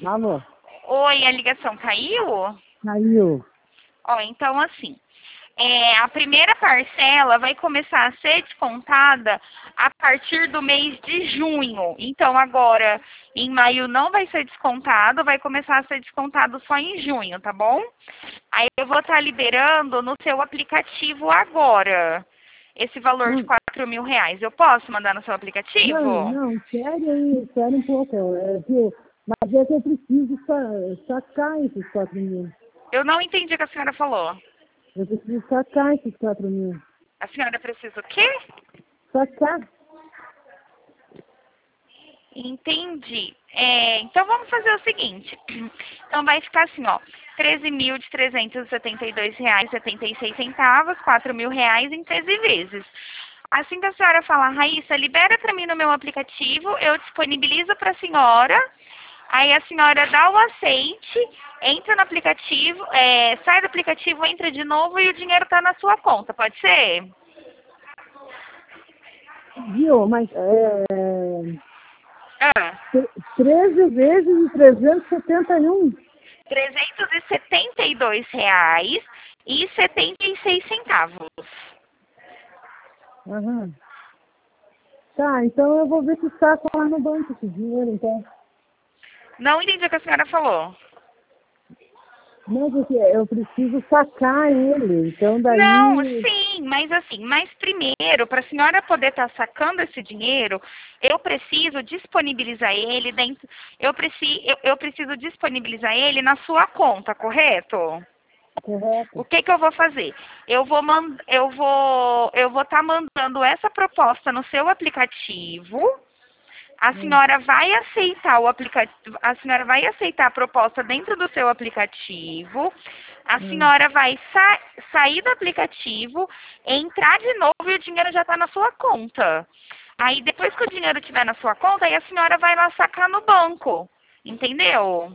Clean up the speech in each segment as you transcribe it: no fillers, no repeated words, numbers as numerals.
Alô? Oi, a ligação caiu? Caiu. Ó, então assim, a primeira parcela vai começar a ser descontada a partir do mês de junho. Então agora, em maio não vai ser descontado, vai começar a ser descontado só em junho, tá bom? Aí eu vou estar liberando no seu aplicativo agora esse valor de R$ 4.000. Eu posso mandar no seu aplicativo? Não, espere um pouco. Mas é que eu preciso sacar esses 4.000. Eu não entendi o que a senhora falou. Eu preciso sacar esses 4.000. A senhora precisa o quê? Sacar? Entendi. Então vamos fazer o seguinte. Então vai ficar assim, ó. R$ 13.372,76, R$ 4.000 em 13 vezes. Assim que a senhora falar, Raíssa, libera para mim no meu aplicativo, eu disponibilizo para a senhora. Aí a senhora dá o aceite, entra no aplicativo, sai do aplicativo, entra de novo e o dinheiro está na sua conta, pode ser? Viu? Mas 13 vezes 371. R$ 372,76. Aham. Tá, então eu vou ver se saco lá no banco esse dinheiro, então. Não entendi o que a senhora falou. Não, porque eu preciso sacar ele. Então Não, daí. sim, mas assim, mas primeiro, para a senhora poder estar sacando esse dinheiro, eu preciso disponibilizar ele dentro, eu preciso disponibilizar ele na sua conta, correto? Correto. O que que eu vou fazer? Eu vou estar mandando essa proposta no seu aplicativo. A senhora vai aceitar o aplicativo, a senhora vai aceitar a proposta dentro do seu aplicativo. A senhora vai sair do aplicativo, entrar de novo e o dinheiro já está na sua conta. Aí depois que o dinheiro estiver na sua conta, aí a senhora vai lá sacar no banco. Entendeu?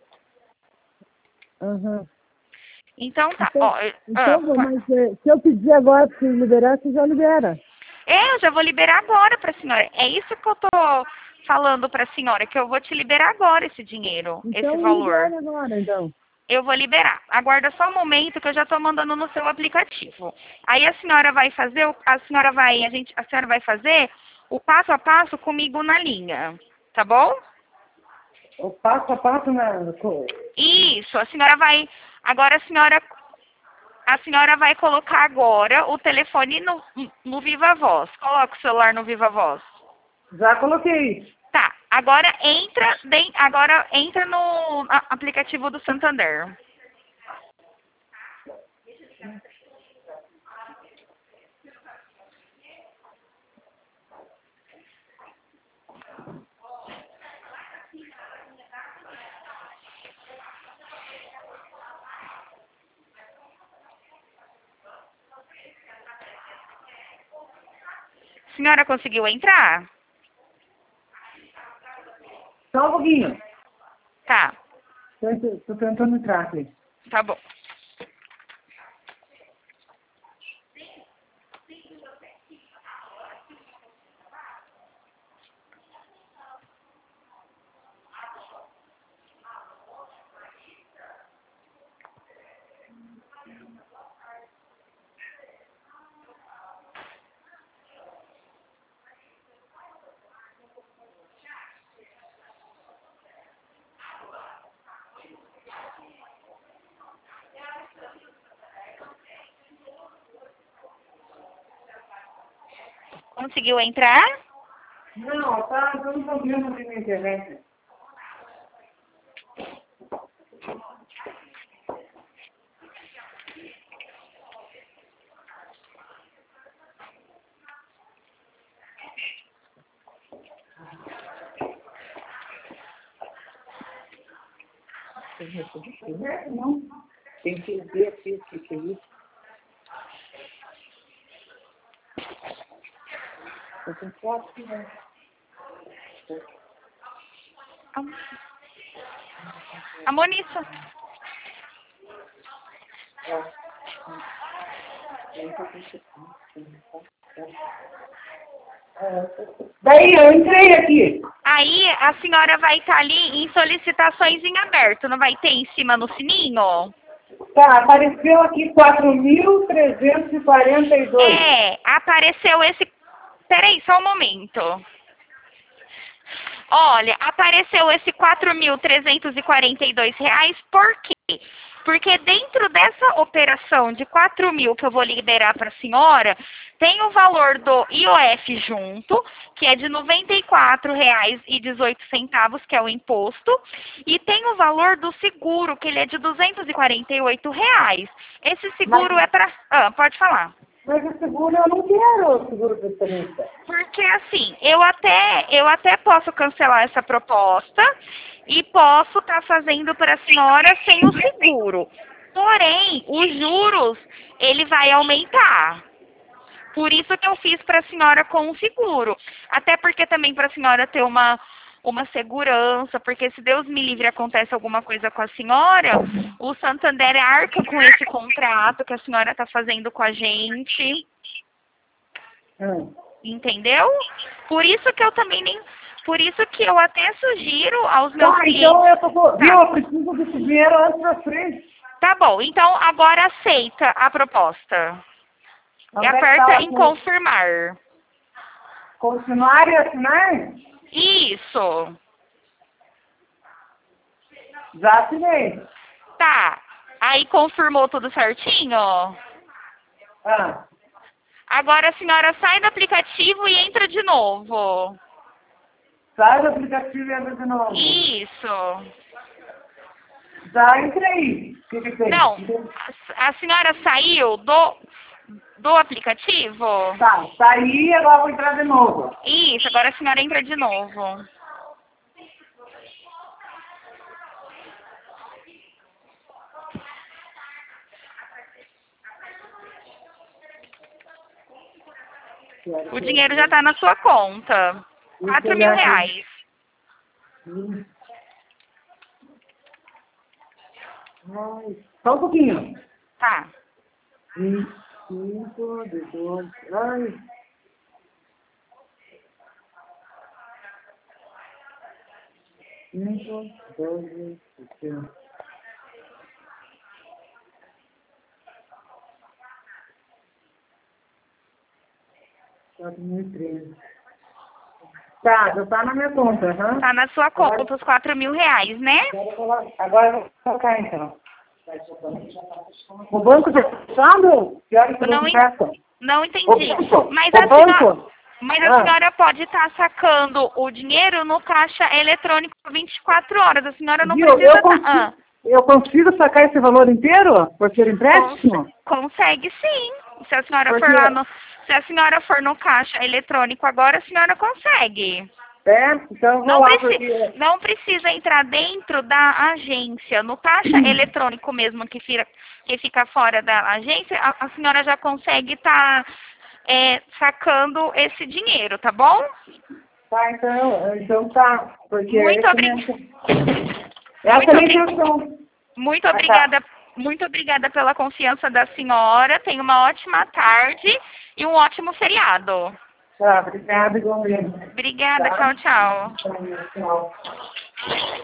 Aham. Então tá. Então, Ó, mas se eu pedir agora para você liberar, você já libera. eu já vou liberar agora para a senhora. É isso que eu tô falando para a senhora, que eu vou te liberar agora esse dinheiro, esse Então valor. libera agora, então. Eu vou liberar. Aguarda só um momento que eu já estou mandando no seu aplicativo. Aí a senhora vai fazer, a senhora vai fazer o passo a passo comigo na linha, tá bom? O passo a passo Isso, agora a senhora vai colocar agora o telefone no Viva Voz. Coloca o celular no Viva Voz. Já coloquei. Tá, agora entra no aplicativo do Santander. Senhora conseguiu entrar? Só um pouquinho. Tá, Estou tentando entrar aqui. tá bom. Conseguiu entrar? Não, tá dando um problema aqui na internet. Não, tem que ver aqui o que é isso. Eu tenho 4, né? A Monissa. Daí eu entrei aqui. Aí a senhora vai estar ali em solicitações em aberto, não vai ter em cima no sininho? Tá, apareceu aqui 4.342. É, apareceu esse... Peraí, só um momento. Olha, apareceu esse R$ 4.342, por quê? Porque dentro dessa operação de 4.000 que eu vou liberar para a senhora, tem o valor do IOF junto, que é de R$ 94,18, que é o imposto, e tem o valor do seguro, que ele é de R$ 248. Esse seguro é para... pode falar. Mas o seguro eu não quero, o seguro pensionista. Porque assim, eu até posso cancelar essa proposta e posso estar fazendo para a senhora sem o seguro. Porém, os juros, ele vai aumentar. Por isso que eu fiz para a senhora com o seguro. Até porque também para a senhora ter uma segurança, porque se Deus me livre acontece alguma coisa com a senhora, o Santander arca com esse contrato que a senhora está fazendo com a gente. Entendeu? Por isso que eu também nem... Por isso que eu até sugiro aos meus clientes... Então eu preciso desse dinheiro antes da frente. Tá bom, então agora aceita a proposta. E aperta em confirmar. Continuar e assinar? Isso. Já assinei. Tá. Aí confirmou tudo certinho? Agora a senhora sai do aplicativo e entra de novo. Sai do aplicativo e entra de novo. Isso. Já entrei. O que tem? Não, a senhora saiu do aplicativo? Tá, saí e agora vou entrar de novo. Isso, agora a senhora entra de novo. O dinheiro já está na sua conta. R$ 4.000. Só um pouquinho. Tá. 25, 18, ai. Cinco, 12, 13. Tá, já tá na minha conta, aham. Tá na sua conta os R$ 4.000, né? Agora eu vou colocar então. O banco já tá fechado? Que hora que não fecha? Não entendi. Mas a senhora pode estar sacando o dinheiro no caixa eletrônico 24 horas. A senhora não precisa estar... Eu consigo sacar esse valor inteiro por ser empréstimo? Consegue sim. Se a senhora for lá no... Se a senhora for no caixa eletrônico agora, a senhora consegue. Então vou lá porque... Não precisa entrar dentro da agência. No caixa eletrônico mesmo que fica fora da agência, a senhora já consegue estar sacando esse dinheiro, tá bom? Tá, então tá. Porque muito obrigada pela confiança da senhora. Tenha uma ótima tarde e um ótimo feriado. Tá, obrigada igualmente. Obrigada, tá. Tchau. Tchau.